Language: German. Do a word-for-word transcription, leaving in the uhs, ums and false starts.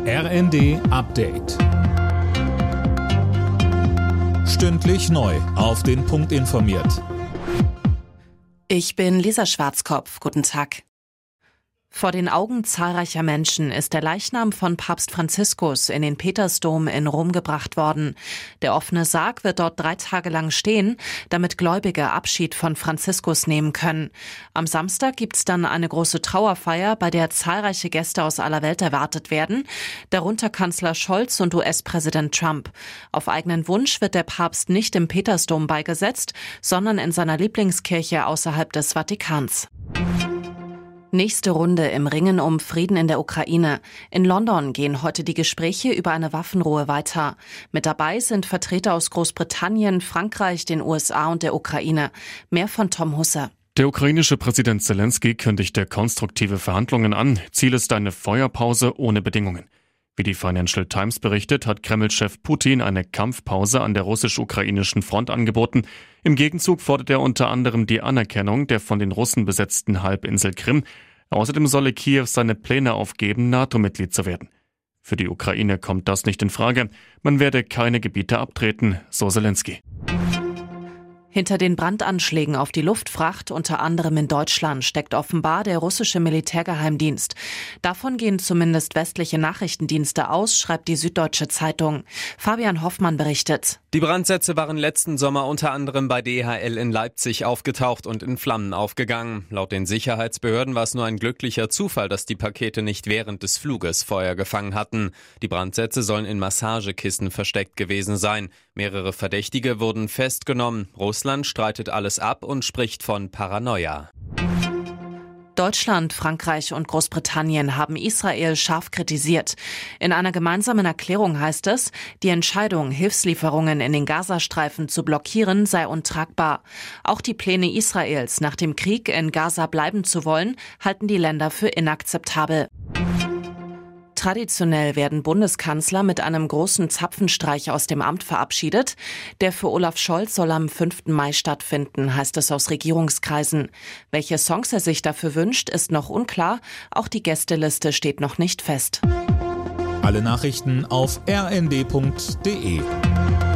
R N D Update. Stündlich neu auf den Punkt informiert. Ich bin Lisa Schwarzkopf. Guten Tag. Vor den Augen zahlreicher Menschen ist der Leichnam von Papst Franziskus in den Petersdom in Rom gebracht worden. Der offene Sarg wird dort drei Tage lang stehen, damit Gläubige Abschied von Franziskus nehmen können. Am Samstag gibt's dann eine große Trauerfeier, bei der zahlreiche Gäste aus aller Welt erwartet werden, darunter Kanzler Scholz und U S-Präsident Trump. Auf eigenen Wunsch wird der Papst nicht im Petersdom beigesetzt, sondern in seiner Lieblingskirche außerhalb des Vatikans. Nächste Runde im Ringen um Frieden in der Ukraine. In London gehen heute die Gespräche über eine Waffenruhe weiter. Mit dabei sind Vertreter aus Großbritannien, Frankreich, den U S A und der Ukraine. Mehr von Tom Husse. Der ukrainische Präsident Zelensky kündigte konstruktive Verhandlungen an. Ziel ist eine Feuerpause ohne Bedingungen. Wie die Financial Times berichtet, hat Kreml-Chef Putin eine Kampfpause an der russisch-ukrainischen Front angeboten. Im Gegenzug fordert er unter anderem die Anerkennung der von den Russen besetzten Halbinsel Krim. Außerdem solle Kiew seine Pläne aufgeben, NATO-Mitglied zu werden. Für die Ukraine kommt das nicht in Frage. Man werde keine Gebiete abtreten, so Zelensky. Hinter den Brandanschlägen auf die Luftfracht, unter anderem in Deutschland, steckt offenbar der russische Militärgeheimdienst. Davon gehen zumindest westliche Nachrichtendienste aus, schreibt die Süddeutsche Zeitung. Fabian Hoffmann berichtet. Die Brandsätze waren letzten Sommer unter anderem bei D H L in Leipzig aufgetaucht und in Flammen aufgegangen. Laut den Sicherheitsbehörden war es nur ein glücklicher Zufall, dass die Pakete nicht während des Fluges Feuer gefangen hatten. Die Brandsätze sollen in Massagekissen versteckt gewesen sein. Mehrere Verdächtige wurden festgenommen. Russland streitet alles ab und spricht von Paranoia. Deutschland, Frankreich und Großbritannien haben Israel scharf kritisiert. In einer gemeinsamen Erklärung heißt es, die Entscheidung, Hilfslieferungen in den Gazastreifen zu blockieren, sei untragbar. Auch die Pläne Israels, nach dem Krieg in Gaza bleiben zu wollen, halten die Länder für inakzeptabel. Traditionell werden Bundeskanzler mit einem großen Zapfenstreich aus dem Amt verabschiedet. Der für Olaf Scholz soll am fünften Mai stattfinden, heißt es aus Regierungskreisen. Welche Songs er sich dafür wünscht, ist noch unklar. Auch die Gästeliste steht noch nicht fest. Alle Nachrichten auf r n d punkt d e.